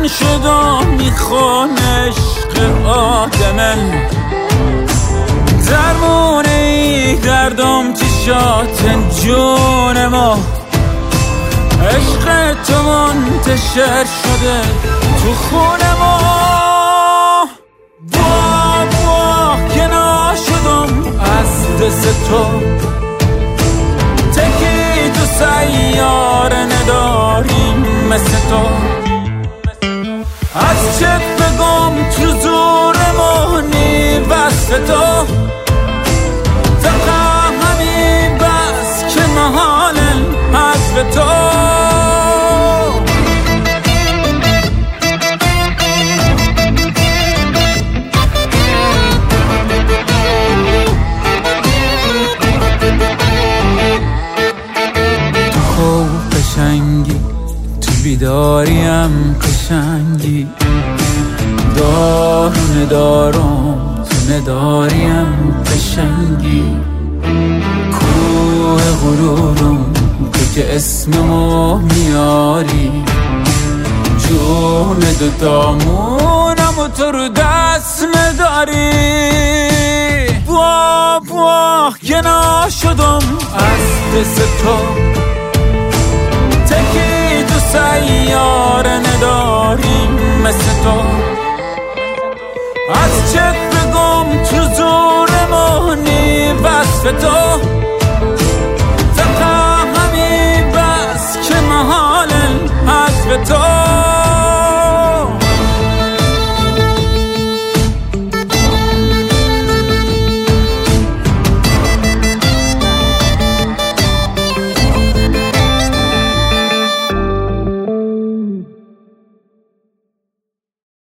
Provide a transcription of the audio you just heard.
شدم میخوان عشق آدمه درمونه دردم چشات جون ما عشق تو منتشر شده تو خون ما با که ناشدم از دست تو تکی تو سیاره نداریم مثل تو از چت بگم تو زور مهنی وصف تو تقا همین بس که محالن حذف تو تو خوب قشنگی تو بیداریم قشنگی دارو ندارم تو نداریم قشنگی کوه غرورم تو که اسممو میاری جون دوتامونم و تو رو دست نداری با که ناشدم از دست تو تکی تو سیاره نداریم مثل تو از چت بگم تو زور مهنی وصف تو